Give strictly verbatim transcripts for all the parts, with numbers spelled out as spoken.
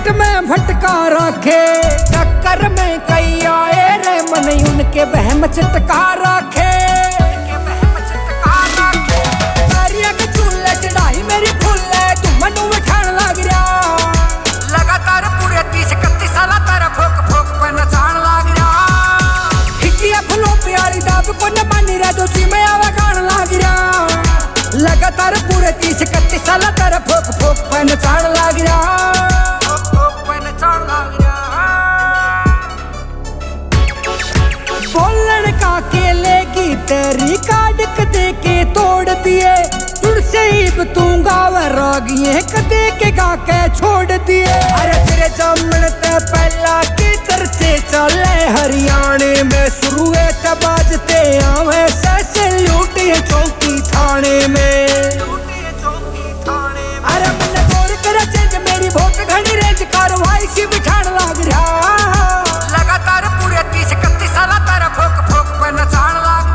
पेट में भटका रखे, टक्कर में कई आए रे मन उनके बहम चटका रखे। के चूल्हे चढ़ाई मेरी फूल तू मनु में खान लग रहा, लगातार पूरे तीस इकतीस साल तारा फोक फोक पे नचान लग रहा। खिचिया फुलो प्यारी दाब को न मानी रहा जो ची में आवा गान लग रहा, लगातार पूरे तीस इकतीस साल तारा फोक फोक पे नचान लग रहा, फोक फोक पे नचान लग रहा। बोलन का केले की तेरी काडक दे के तोड़ दिए, तुड़सेब तू गावे रागिए कदे के गा के छोड़ दिए। अरे तेरे जामन ते पहला की चर्चे चले हरियाणे में, शुरू है तब बाजते आवे सैसे लूटी चौकी थाने में। अरे मैंने गौर करा चेंज मेरी बहुत घनी रेंज कार्रवाई सी बिठान लग रहा, लगातार पूरे तीस इकतीस साल तारा फोक फोक पे नचान लग।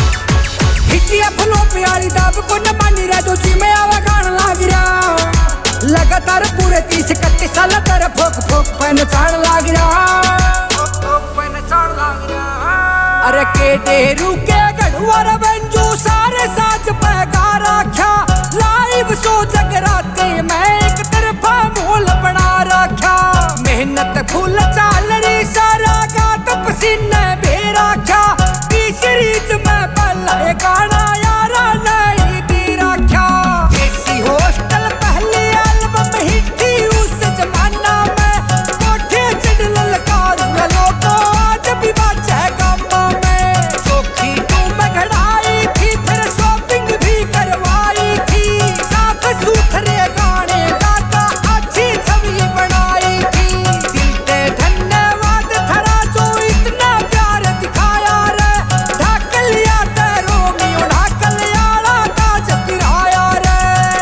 हिटिया फुलो प्यारी दाब को न मानी रहा जो ची में आवा गान लग रहा, लगातार पूरे तीस इकतीस साल तारा फोक फोक पे नचान लग रहा, फोक फोक पे नचान लग रहा। अरे के डेरू के गढ़वार बंजू सारे साज पे गा रखा, लाइव शो जगराते मैं एक तरफा मोल बना रखा। मेहनत फूल चाल रही सारा गात पसीने भी रखा, तीसरी च मैं पहला गाना यारा नहीं दी रखा। देसी हॉस्टल पहली एल्बम हिट थी उस जमाना में, कोठे चढ़ ललकार लोगो आज भी बाजे गामा में। चौकी टू में घड़ाई थी फिर शॉपिंग भी करवाई थी, साफ सुथरे गाने गाता अच्छी छवि बनाई थी। दिल से धन्यवाद थरा जो इतना प्यार दिखाया रे, ढाक लिया तेरो मियो ढाक लिया ताज पिराया रे,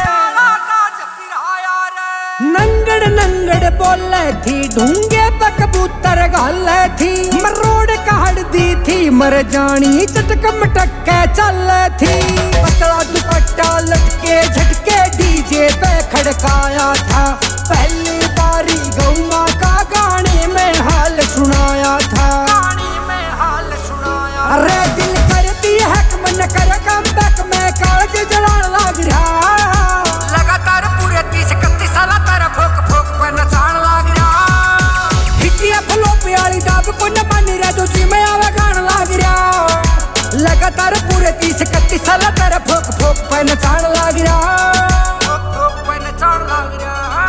ताज पिराया रे। नंगड़ नंगड़ बोले थी ढूंगे पे कबूतर गाले थी, मरोड़ काट दी थी मर जानी चटक मटक के चल थी। पतला दुपट्टा लटके झटके डीजे पे खड़काया था, पहली बारी गौमा का गाने में हाल सुनाया था, गाने में हाल सुनाया। अरे दिल करती है मन कर कम बैक में कागज जलान लग रहा, लगातार पूरे तीस इकतीस साल तारा फोक फोक पे नचान लग रहा। हिटिया फुलो प्यारी दाब को न मानी रहा जो ची में आवा गान लग रहा, लगातार पूरे तीस इकतीस साल तारा फोक फोक पे नचान लग रहा, फोक फोक पे नचान लग रहा।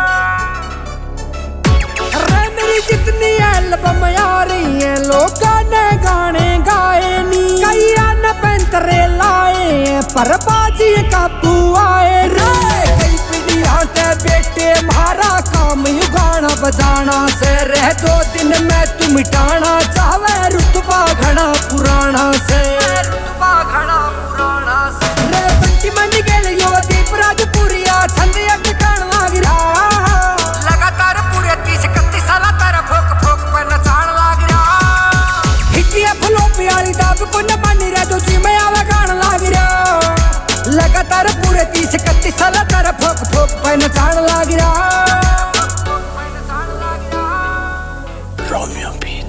अरे मेरी जितनी एल्बम आ रही है लोगों ने गाने गाए नी, कई आन पैंतरे लाए पर बाजी काबू आए रे। कई पीढ़ियां ते बेटे मारा काम यू गाना बजाना से, रह दो दिन में तू मिटाना चाहे रुतबा घना पुराना से, रुतबा घना पुराना से। रे बंटी मन गेल यो दीप राजपुरिया छंद एक गान लग रहा, लगातार पूरे तीस इकतीस साल तारा फोक फोक पे नचान लग रहा। हिटिया फुलो प्यारी दाब को न मानी रहा जो ची में आवा गान लग रहा, लगातार पूरे तीस इकतीस साल तारा फोक फोक पे नचान लग रहा, फोक फोक पे नचान लग रहा। Romeo beat.